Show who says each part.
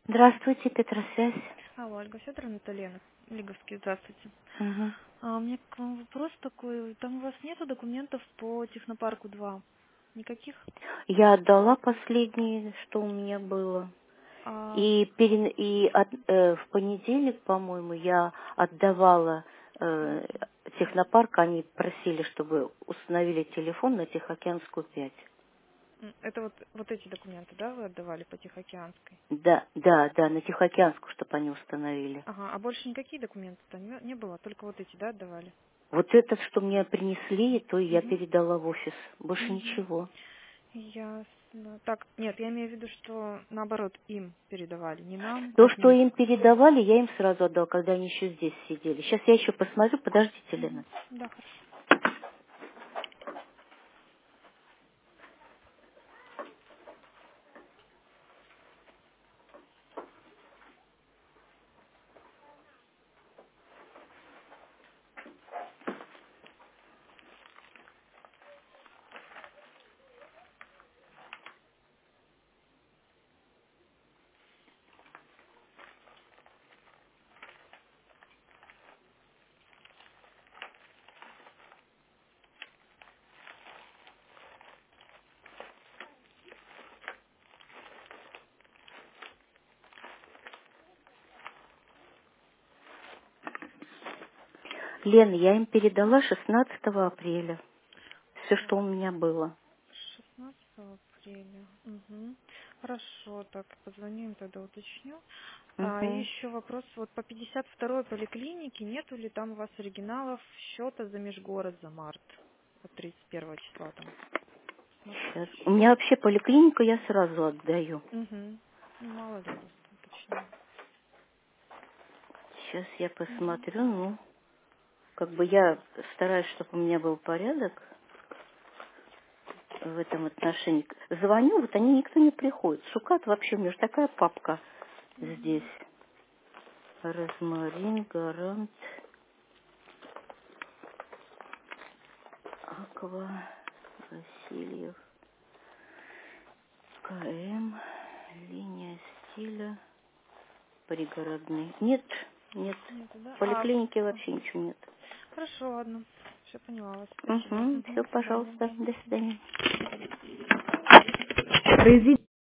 Speaker 1: Здравствуйте, Петросвязь.
Speaker 2: Алло, Ольга Федоровна, это Лена Лиговский, здравствуйте.
Speaker 1: Мгм.
Speaker 2: У меня к вам вопрос такой. Там у вас нету документов по Технопарку 2? Никаких?
Speaker 1: Я отдала последнее, что у меня было.
Speaker 2: А,
Speaker 1: И в понедельник, по-моему, я отдавала технопарк. Они просили, чтобы установили телефон на Тихоокеанскую 5.
Speaker 2: это вот эти документы, да, вы отдавали по Тихоокеанской?
Speaker 1: Да, да, да, на Тихоокеанскую, чтобы они установили.
Speaker 2: Ага, а больше никакие документы-то не было? Только вот эти, да, отдавали?
Speaker 1: Вот этот, что мне принесли, то я
Speaker 2: Угу.
Speaker 1: передала в офис. Больше
Speaker 2: Угу.
Speaker 1: ничего.
Speaker 2: Ясно. Так, нет, я имею в виду, что наоборот им передавали, не нам,
Speaker 1: То,
Speaker 2: от
Speaker 1: что
Speaker 2: них.
Speaker 1: им передавали, я им сразу отдала, когда они еще здесь сидели. Сейчас я еще посмотрю. Подождите, Лена.
Speaker 2: Угу. Да, хорошо.
Speaker 1: Лена, я им передала 16 апреля. Все,
Speaker 2: Так.
Speaker 1: что у меня было.
Speaker 2: 16 апреля. Угу. Хорошо, так, позвоню им, тогда уточню. И
Speaker 1: Угу.
Speaker 2: еще вопрос, вот по 52-й поликлинике нету ли там у вас оригиналов счета за межгород за март? От 31 числа там. Смотрите
Speaker 1: Сейчас. У
Speaker 2: еще.
Speaker 1: меня вообще поликлинику я сразу отдаю.
Speaker 2: Угу. Ну, мало ли, просто уточню.
Speaker 1: Сейчас я
Speaker 2: Угу.
Speaker 1: посмотрю. Ну, как бы я стараюсь, чтобы у меня был порядок в этом отношении. Звоню, вот они никто не приходит. Шукат вообще, у меня же такая папка здесь.
Speaker 2: Угу.
Speaker 1: Розмарин, Гарант, Аква, Васильев, КМ, линия стиля, пригородный. Нет, нет.
Speaker 2: Нету,
Speaker 1: В
Speaker 2: да?
Speaker 1: поликлинике вообще ничего нет.
Speaker 2: Хорошо, ладно. Все поняла вас. Спасибо.
Speaker 1: Угу,
Speaker 2: Угу.
Speaker 1: все,
Speaker 2: До свидания.
Speaker 1: пожалуйста, до свидания.